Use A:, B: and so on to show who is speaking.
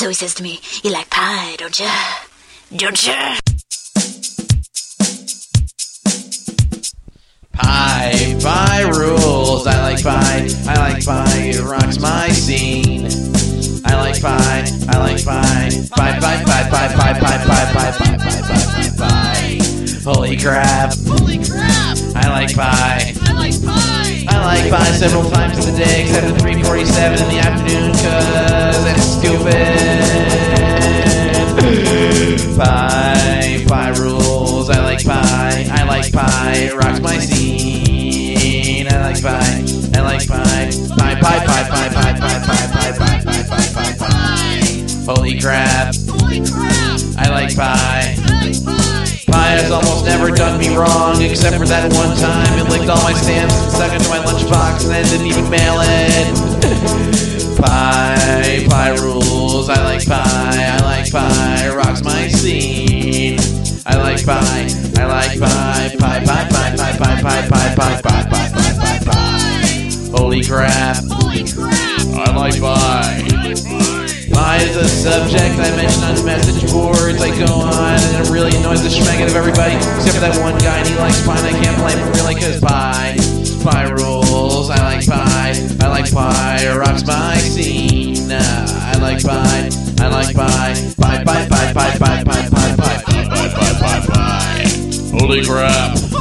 A: So he says to me, "You like pie, don't you? Don't you?"
B: Pie rules. I like pie. It rocks my scene. I like pie. Pie. Holy crap. I like pie. I like pie several times a day, except at 3:47 in the afternoon, cause it's stupid. Pie rules. I like pie. It rocks my scene. I like pie. Pie. Holy crap. I like pie. Pie has almost never done me wrong, except for that one time it licked all my stamps and stuck into my lunchbox and then didn't even mail it. Pie rules. I like pie. It rocks my scene. I like pie. Pie. Holy crap. I like pie. Pie is a subject I mention on message boards. I go on and it really annoys the schmeg out of everybody, except for that one guy, and he likes pie, and I can't blame him really, cause pie rules. I like pie. It rocks my scene. I like pie. Pie. Holy crap.